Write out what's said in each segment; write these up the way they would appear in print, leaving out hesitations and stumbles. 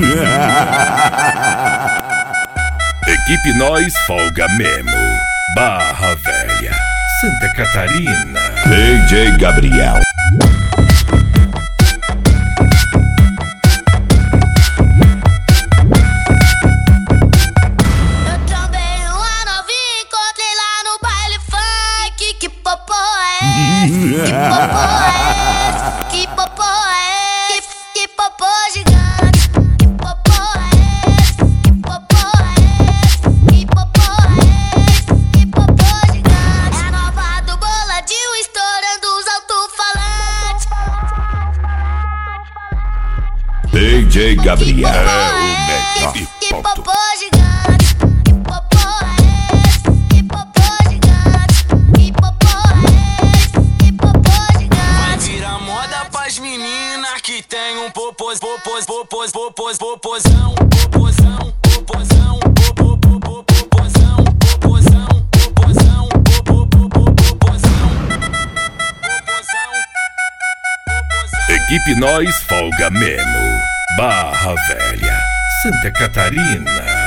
Equipe Nós Folga Mesmo, Barra Velha, Santa Catarina. DJ Gabriel. Que popô é? Que popô é? Que popô gigante? Que popô é? Que popô é? Que popô é? Que popô gigante? É a nova do Boladinho estourando os alto-falantes. DJ Gabriel é o melhor. Que popô gigante? Que tem um popozão, popozão, popozão, popozão, popozão, popozão, popozão. Equipe Nós Folga Mesmo, Barra Velha, Santa Catarina.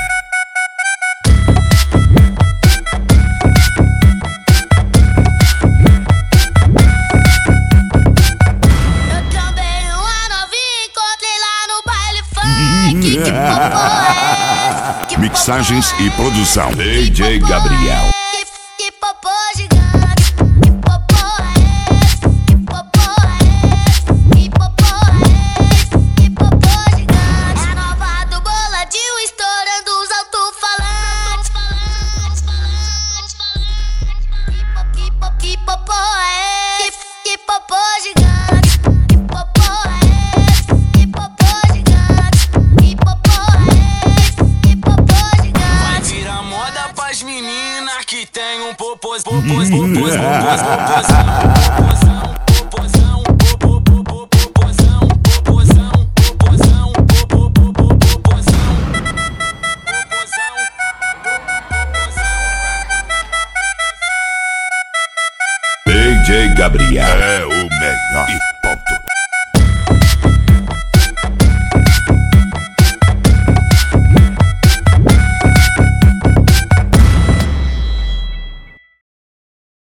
Que popô é? Mixagens e produção DJ Gabriel. Que popô gigante? Que popô é? Que popô é? Que popô é? Que popô gigante? É a nova do Boladinho estourando os alto-falantes. Que popô é? Que popô gigante? Que tem um popozão, popozão, popozão, popozão, DJ Gabriel.